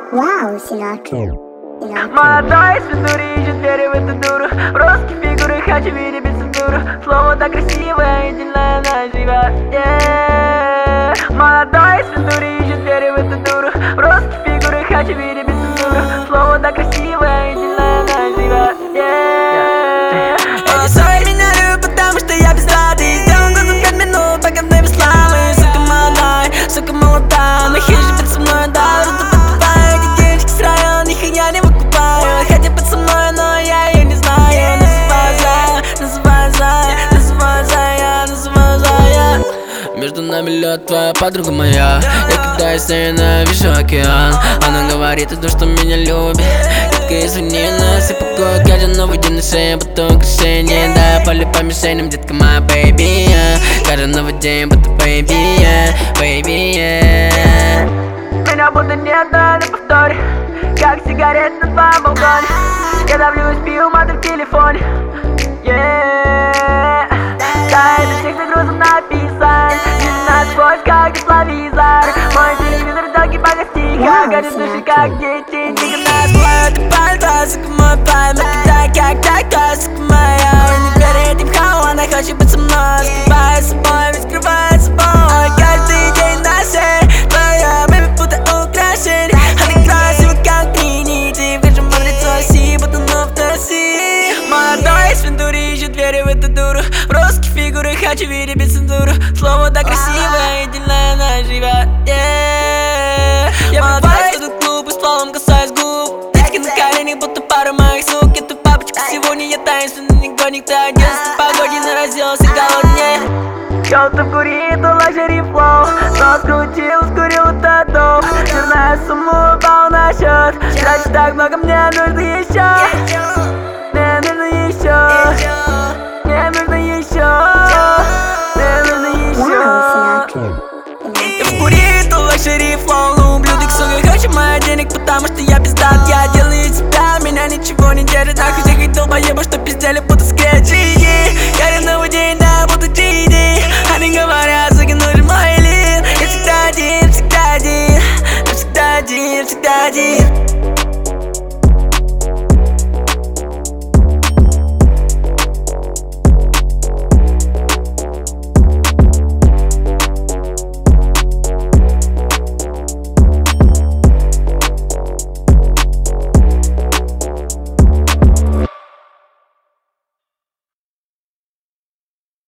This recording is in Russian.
Вау, Синак. Молодой свидури, ищет двери в эту дуру. Русские фигуры, хочу видеть без цензуры. Слово так красивое, идеально она живет. Молодой свидури, ищет двери в эту дуру. Русские фигуры, хочу видеть без цензуры. Слово так красивое, идеально она живет. Эти свои меня любят, потому что я бездатый. Сделан глазом 5 минут, пока ты без славы. Сука молодая, сука молодая. На хижи под со мной, да, эти девочки с района, их я не выкупаю. Хотя под со мной, но я ее не знаю. Называю Зая. Между нами лед, твоя подруга моя. Я кидаюсь, я ненавижу океан. Она говорит, и то, что меня любит. Редко извини нас и покой. Каждый новый день на шее, будто украшение. Да, я палю по мишеням, детка моя, baby. Каждый новый день, будто baby, baby. Меня будто нет, да, на повторе. Как сигарет на твоем балконе. Я давлюсь, пью маты в телефоне. Да, это текст грузом написан. Вижу насквозь, как тепловизор. Мой телевизор долгий погостиха. Горит души, как дети. Тихо нас плывет пальто, сука мой пальм. Это как такой, сука моя. Не перед этим хау, она хочет быть со мной. Скрывая собой, ведь скрывая собой. Каждый день на шее твоя бэби будто украшение. Она красива, как тринити. Вижу в лицо си, будто на втоси. Молодой свидури, ищет двери в эту дуру. Русские фигуры, хочу видеть без цензуры. Слово так красивое, идеально она живет. Я выбираюсь в клуб и стволом касаюсь губ. Детки на коленях, будто пара моих сук. Это папочка, сегодня я таинственный негодник. Ты оделся в погоде, заразился голоднее. Кто-то курит, уложили флоу. Но скрутил, скурил тату. Черная сумма упал на счет. Значит так много, мне нужно еще. Мне нужно еще. Мне нужно еще. Мне нужно еще. Я вкурит, уложили флоу. Ублюдок, сука, хочу моих денег, потому что я пиздат. Я делаю тебя, меня ничего не держит. Нахуй всех долбоебов, что пиздели, будто скретчи.